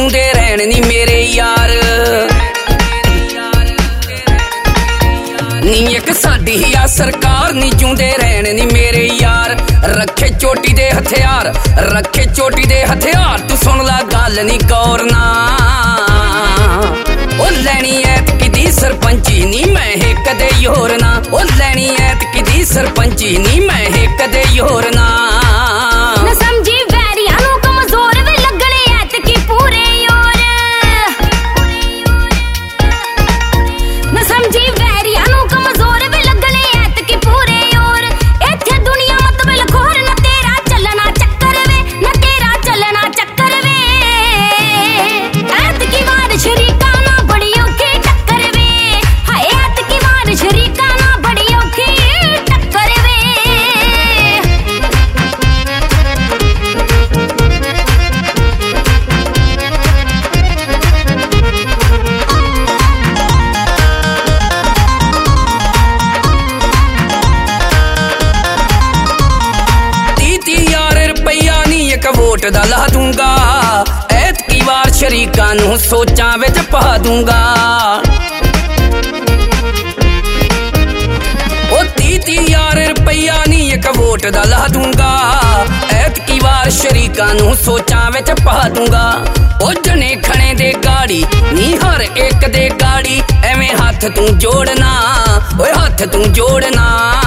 ਜੂੰਦੇ ਰਹਿਣ ਨੀ ਮੇਰੇ ਯਾਰ ਨੀ ਇੱਕ ਸਾਡੀ ਹੀ ਆ ਸਰਕਾਰ ਨੀ ਜੂੰਦੇ ਰਹਿਣ ਨੀ ਮੇਰੇ ਯਾਰ ਰੱਖੇ ਚੋਟੀ ਦੇ ਹਥਿਆਰ ਰੱਖੇ ਚੋਟੀ ਦੇ ਹਥਿਆਰ ਤੂੰ ਸੁਣ ਲਾ ਗੱਲ ਨੀ ਗੌਰ ਨਾਲ ਉਹ ਲੈਣੀ ਐਤਕੀ ਦੀ ਸਰਪੰਚੀ ਨੀ ਮੈਂ ਕਦੇ ਯੋਰ ਨਾ ਉਹ ਲੈਣੀ ਐਤਕੀ ਦੀ ਸਰਪੰਚੀ ਨੀ ਮੈਂ ਕਦੇ ਯੋਰ ਨਾ ਸਮਝੀ ਵੈਰੀਆਂ ਨੂੰ ਕਮਜ਼ੋਰ ਵੇ ਲੱਗਣੇ ਐਤਕੀ ਪੂਰੇ ਯੋਰ ਨਾ ਸਮਝੀ ਵੈਰੀਆਂ ਨੂੰ ਕਮਜ਼ੋਰ ਵੇ ਲੱਗਣੇ ਐਤਕੀ ਪੂਰੇ ਯੋਰ ਇੱਥੇ ਦੁਨੀਆ ਮਤਬਲ ਖੋਰ ਨਾ ਤੇਰਾ ਚੱਲਣਾ ਚੱਕਰ ਵੇ ਨਾ ਤੇਰਾ ਚੱਲਣਾ ਚੱਕਰ ਵੇ ਐਤਕੀ ਵਾਰ ਸ਼ਰੀਕਾਂ ਨਾਲ ਬੜੀ ਔਖੀ ਟੱਕਰ ਵੇ ਹਾਏ ਐਤਕੀ ਵਾਰ ਸ਼ਰੀਕਾਂ ਨਾਲ ਬੜੀ ਔਖੀ ਟੱਕਰ ਵੇ ਵੋਟ ਦਾ ਲਾ ਦੂੰਗਾ ਐਤਕੀ ਵਾਰ ਸ਼ਰੀਕਾਂ ਨੂੰ ਸੋਚਾਂ ਵਿੱਚ ਪਾ ਦੂੰਗਾ ਉਹ 30,000 ਰੁਪਈਆ ਨਹੀਂ ਇੱਕ ਵੋਟ ਦਾ ਲਾ ਦੂੰਗਾ ਐਤਕੀ ਵਾਰ ਸ਼ਰੀਕਾਂ ਨੂੰ ਸੋਚਾਂ ਵਿੱਚ ਪਾ ਦੂੰਗਾ ਉਹ ਜਣੇ ਖਣੇ ਦੇ ਗਾੜੀ ਨੀ ਹਰ ਇੱਕ ਦੇ ਗਾੜੀ ਐਵੇਂ ਹੱਥ ਤੂੰ ਜੋੜਨਾ ਓਏ ਹੱਥ ਤੂੰ ਜੋੜਨਾ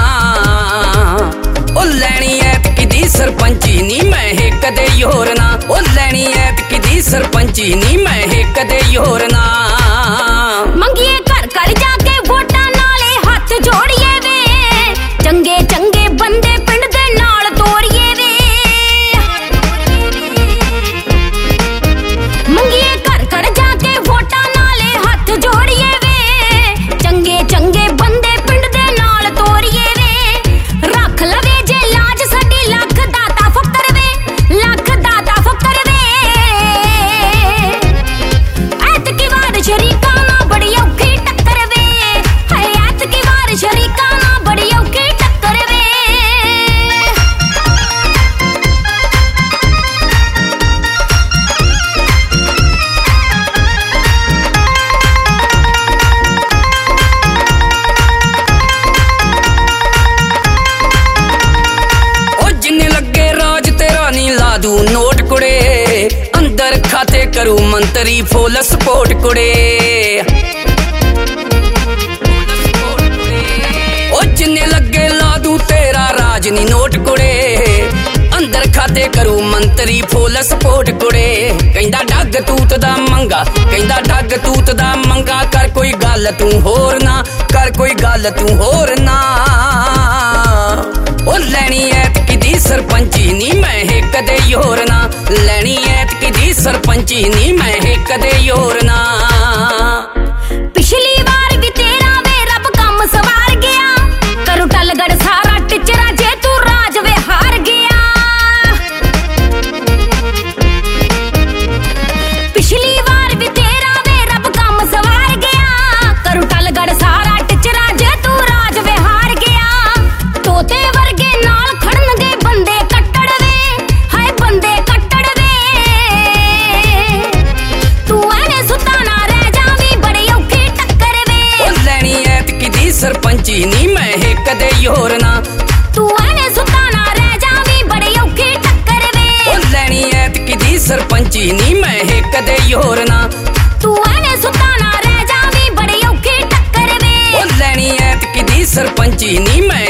ਉਹ ਲੈਣੀ ਐਤਕੀ ਦੀ ਸਰਪੰਚੀ ਨੀ ਮੈਂ ਕਦੇ ਯੋਰ ਨਾ ਉਹ ਲੈਣੀ ਐਤਕੀ ਦੀ ਸਰਪੰਚੀ ਨੀ ਮੈਂ ਕਦੇ ਯੋਰ ਨਾ ਮੰਗੀਏ ਘਰ ਘਰ ਜਾ ਕੇ ਵੋਟਾਂ ਨਾਲੇ ਹੱਥ ਜੋੜੀਏ ਵੇ ਚੰਗੇ ਚੰਗੇ ਬੰਦੇ ਪਿੰਡ ਦੇ ਨਾਲ ਤੋਰੀਏ ਵੇ ਮੰਗੀਏ ਘਰ ਘਰ ਜਾ ਕੇ ਵੋਟਾਂ ਨਾਲੇ ਹੱਥ ਜੋੜੀਏ ਵੇ ਚੰਗੇ ਚੰਗੇ ਬੰਦੇ ਪਿੰਡ ਦੇ ਨਾਲ ਤੋਰੀਏ ਵੇ ਰੱਖ ਲਵੇ ਜੇ ਲਾਜ ਸਾਡੀ ਲੱਖ ਦਾਤਾ ਫਕਰ ਵੇ ਲੱਖ ਦਾਤਾ ਫਕਰ ਵੇ ਐਤਕੀ ਵਾਰ ਸ਼ਰੀਕਾਂ ਨਾਲ ਬੜੀ ਔਖੀ ਟੱਕਰ ਵੇ ਹਾਏ ਐਤਕੀ ਵਾਰ ਸ਼ਰੀਕਾਂ ਨਾਲ ਬੜੀ ਔਖੀ ਟੱਕਰ ਵੇ ਉਹ ਜਿੰਨੇ ਲੱਗੇ ਰਾਜ ਤੇਰਾ ਨੀ ਲਾ ਦੂ ਨੋਟ ਕੁੜੇ ਅੰਦਰ ਖਾਤੇ ਕਰੂ ਮੰਤਰੀ ਫੁੱਲ ਸਪੋਰਟ ਕੁੜੇ ਉਹ ਜਿੰਨੇ ਲੱਗੇ ਲਾ ਦੂ ਤੇਰਾ ਰਾਜ ਨੀ ਨੋਟ ਕੁੜੇ ਅੰਦਰ ਖਾਤੇ ਕਰੂ ਮੰਤਰੀ ਫੁੱਲ ਸਪੋਰਟ ਕੁੜੇ ਕਹਿੰਦਾ ਡੱਗ ਤੂਤ ਦਾ ਮੰਗਾ ਕਹਿੰਦਾ ਡੱਗ ਤੂਤ ਦਾ ਮੰਗਾ ਕਰ ਕੋਈ ਗੱਲ ਤੂੰ ਹੋਰ ਨਾ ਕਰ ਕੋਈ ਗੱਲ ਤੂੰ ਹੋਰ ਨਾ ਉਹ ਲੈਣੀ ਐਤਕੀ ਦੀ ਸਰਪੰਚੀ ਨੀ ਮੈਂ ਕਦੇ ਯੋਰ ਨਾ ਲੈਣੀ ਐਤਕੀ ਦੀ ਸਰਪੰਚੀ ਨੀ ਮੈਂ ਕਦੇ ਯੋਰ ਨਾ ਪਿਛਲੀ ਵਾਰ ਵੀ ਤੇਰਾ ਵੇ ਰੱਬ ਕੰਮ ਸਵਾਰ ਗਿਆ ਕਰੂ ਟਲਗੜ ਸਾਰਾ ਟਿਚਰਾ ਜੇ ਤੂੰ ਰਾਜ ਵੇ ਹਾਰ ਗਿਆ ਪਿਛਲੀ ਵਾਰ ਵੀ ਤੇਰਾ ਵੇ ਰੱਬ ਕੰਮ ਸਵਾਰ ਗਿਆ ਕਰੂ ਟਲਗੜ ਸਾਰਾ ਟਿਚਰਾ ਜੇ ਤੂੰ ਰਾਜ ਵੇ ਹਾਰ ਗਿਆ ਤੋਤੇ ਵਰਗੇ ਨਾਲ ਖੜਨਗੇ ਬੰਦੇ ਕੱਟੜ ਵੇ ਹਾਏ ਬੰਦੇ ਕੱਟੜ ਵੇ ਤੂੰ ਐਵੇਂ ਸੁੱਤਾ ਨਾ ਰਹਿ ਜਾਵੀਂ ਬੜੀ ਔਖੀ ਟੱਕਰ ਵੇ ਉਹ ਲੈਣੀ ਐਤਕੀ ਦੀ ਸਰਪੰਚੀ ਨੀ ਮੈਂ ਕਦੇ ਯੋਰ ਨਾ ਤੂੰ ਐਵੇਂ ਸੁੱਤਾ ਨਾ ਰਹਿ ਜਾਵੀਂ ਬੜੀ ਔਖੀ ਟੱਕਰ ਵੇ ਉਹ ਲੈਣੀ ਐਤਕੀ ਦੀ ਸਰਪੰਚੀ ਨੀ ਮੈਂ ਕਦੇ ਯੋਰ ਨਾ ਤੂੰ ਐਵੇਂ ਸੁੱਤਾ ਨਾ ਰਹਿ ਜਾਵੀਂ ਬੜੀ ਔਖੀ ਟੱਕਰ ਵੇ ਉਹ ਲੈਣੀ ਐਤਕੀ ਦੀ ਸਰਪੰਚੀ ਨੀ ਮੈਂ